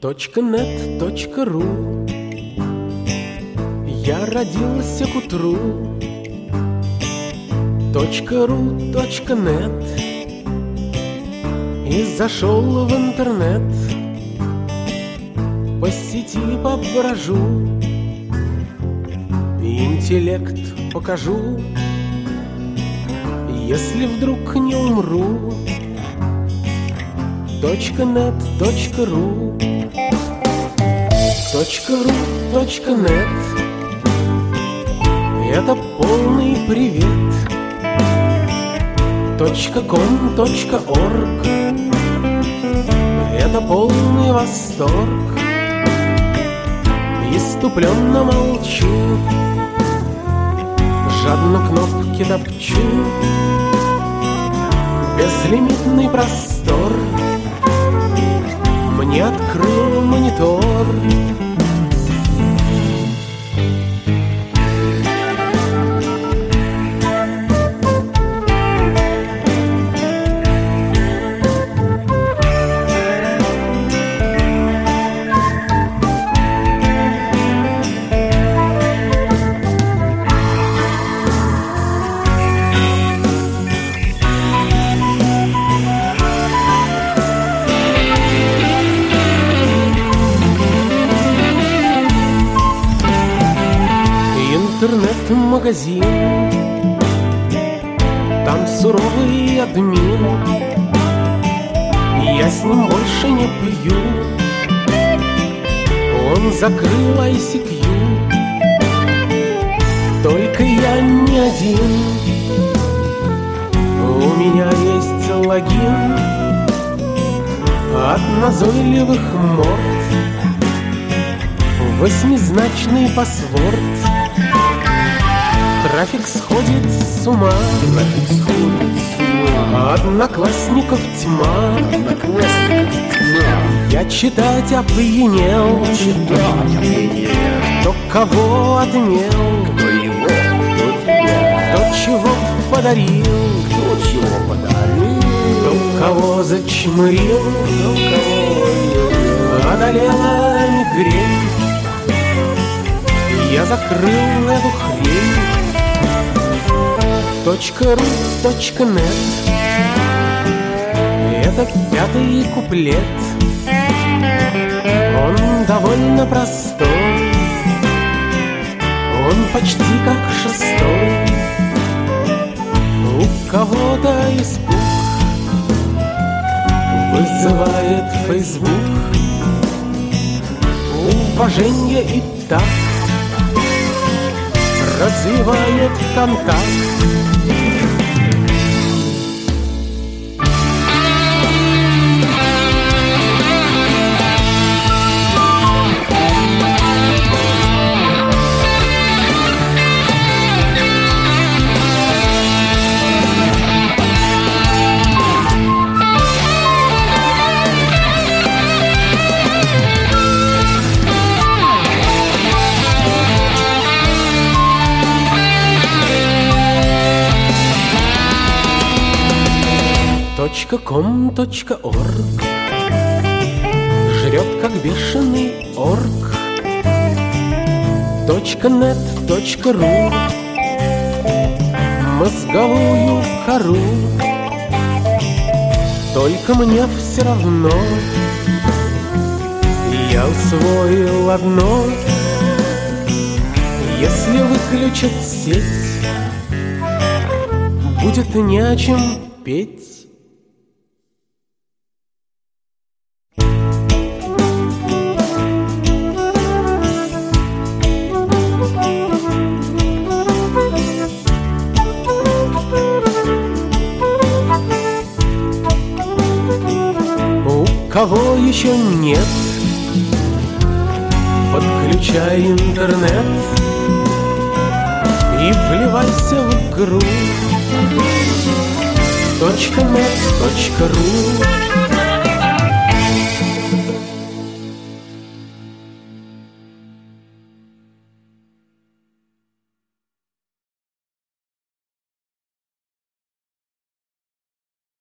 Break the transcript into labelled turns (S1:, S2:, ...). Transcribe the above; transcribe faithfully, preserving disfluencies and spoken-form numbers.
S1: .нет точка ру. Я родился к утру. .ру, .нет. И зашел в интернет. По сети поброжу, интеллект покажу, если вдруг не умру. .нет точка ру. .ру, .нет. Это полный привет. .ком, .орг. Это полный восторг. Иступленно молчу, жадно кнопки топчу. Безлимитный простор мне открыл монитор. Интернет-магазин, там суровый админ. Я с ним больше не пью. Он закрыл ай си кью. Только я не один. У меня есть логин от назойливых морд. Восьмизначный пасворд. Трафик сходит с ума,
S2: Трафик сходит с ума.
S1: Одноклассников тьма,
S2: Одноклассников тьма.
S1: Я читать опьянел,
S2: Читать опьянел.
S1: Кто кого отмел,
S2: Кто его, кто тебя,
S1: кто чего подарил,
S2: кто чего подарил,
S1: кто кого зачмырил,
S2: кто кого
S1: одолела мигрень. Я закрыл эту хрень. .ру, .нет. Это пятый куплет. Он довольно простой. Он почти как шестой. У кого-то испуг вызывает Facebook. Уважение и так развивает контакт. .ком, .орг жрет как бешеный орк. .нет .ру мозговую кору. Только мне все равно, я усвоил одно: если выключат сеть, будет не о чем петь. Кого еще нет, подключай интернет и вливайся в игру. .нет .ру